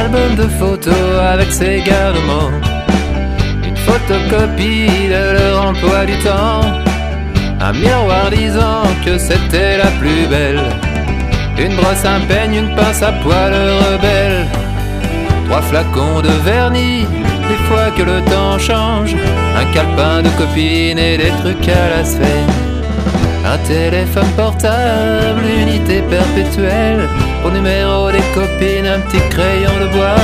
album de photos avec ses garnements, une photocopie de leur emploi du temps, un miroir disant que c'était la plus belle, une brosse, un peigne, une pince à poil rebelle, 3 flacons de vernis, des fois que le temps change, un calepin de copine et des trucs à la sphère, un téléphone portable, unité perpétuelle, au numéro des copines, un petit crayon de bois.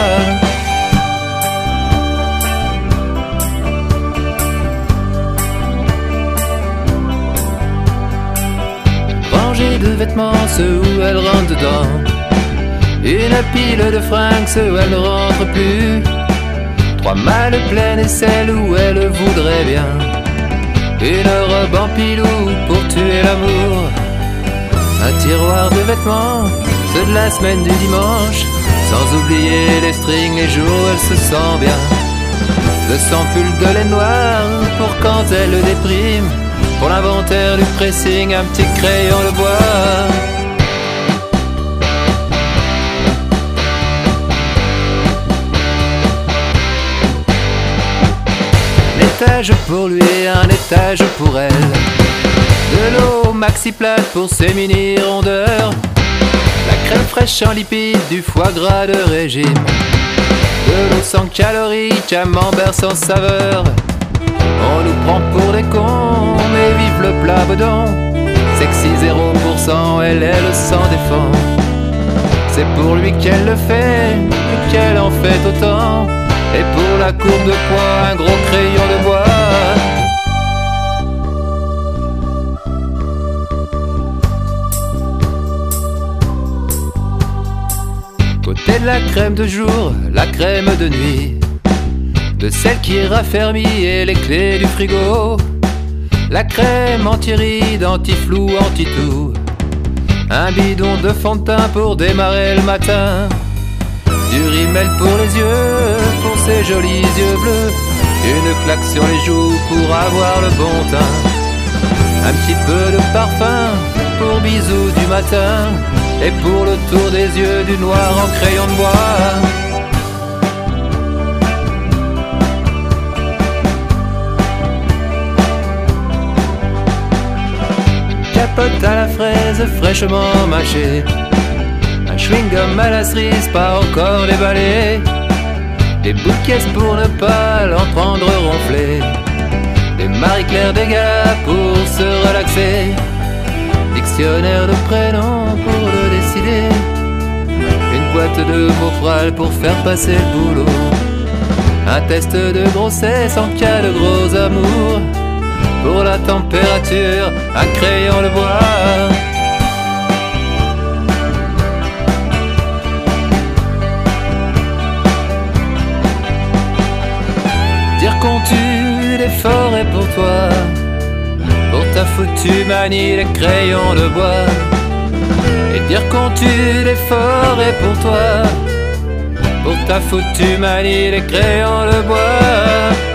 Rangée de vêtements, ceux où elle rentre dedans, une pile de fringues, ceux où elle ne rentre plus, 3 malles pleines et celles où elle voudrait bien, une robe en pilou pour tuer l'amour, un tiroir de vêtements, ceux de la semaine du dimanche, sans oublier les strings, les jours où elle se sent bien, 200 pulls de laine noire pour quand elle le déprime, pour l'inventaire du pressing, un petit crayon de bois. Un étage pour lui et un étage pour elle, de l'eau maxi plate pour ses mini rondeurs, la crème fraîche en lipides, du foie gras de régime, de l'eau sans calories, camembert sans saveur. On nous prend pour des cons, mais vive le plat bedon, sexy 0%, elle s'en défend. C'est pour lui qu'elle le fait, et qu'elle en fait autant, et pour la courbe de poids, un gros crayon de bois. Côté de la crème de jour, la crème de nuit, de celle qui raffermit et les clés du frigo, la crème anti-rides, anti-flou, anti-tout, un bidon de fond de teint pour démarrer le matin, du rimel pour les yeux, pour ses jolis yeux bleus, une claque sur les joues pour avoir le bon teint, un petit peu de parfum pour bisous du matin, et pour le tour des yeux du noir en crayon de bois. Capote à la fraise fraîchement mâchée, un chewing-gum à la cerise pas encore déballé, des bouts de caisse pour ne pas l'entendre ronfler, des Marie-Claire des gars pour se relaxer, dictionnaire de prénoms pour le décider, une boîte de mots frâles pour faire passer le boulot, un test de grossesse en cas de gros amour, pour la température, un crayon de bois. Dire qu'on tue les forêts pour toi, pour ta foutue manie les crayons de bois, et dire qu'on tue les forêts pour toi, pour ta foutue manie les crayons de bois.